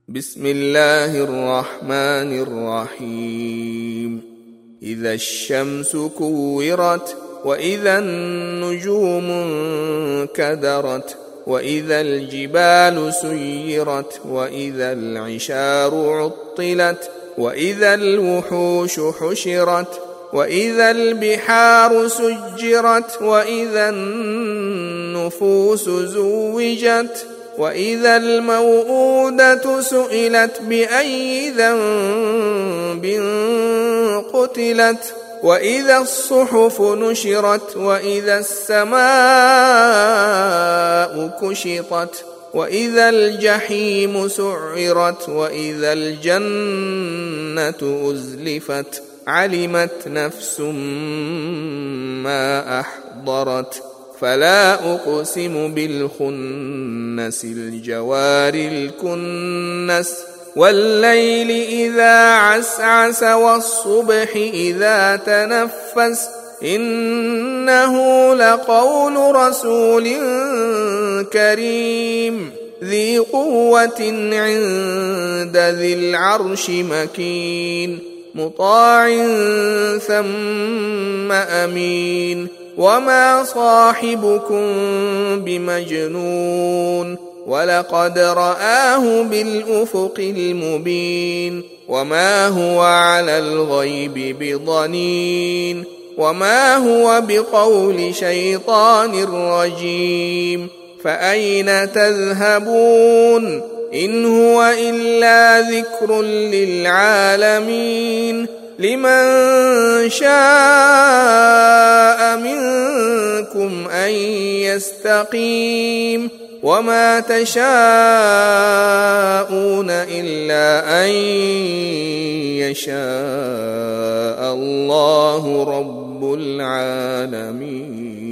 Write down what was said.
بسم الله الرحمن الرحيم إذا الشمس كورت وإذا النجوم انكدرت وإذا الجبال سيرت وإذا العشار عطلت وإذا الوحوش حشرت وإذا البحار سجرت وإذا النفوس زوجت وإذا الموءودة سئلت بأي ذنب قتلت وإذا الصحف نشرت وإذا السماء كشطت وإذا الجحيم سعرت وإذا الجنة أزلفت علمت نفس ما أحضرت فلا أقسم بالخنس الجوار الكنس والليل إذا عسعس والصبح إذا تنفس إنه لقول رسول كريم ذي قوة عند ذي العرش مكين مطاع ثم أمين وما صاحبكم بمجنون ولقد رآه بالأفق المبين وما هو على الغيب بضنين وما هو بقول شيطان رجيم فأين تذهبون إن هو إلا ذكر للعالمين لمن شاء منكم أن يستقيم وما تشاءون إلا أن يشاء الله رب العالمين.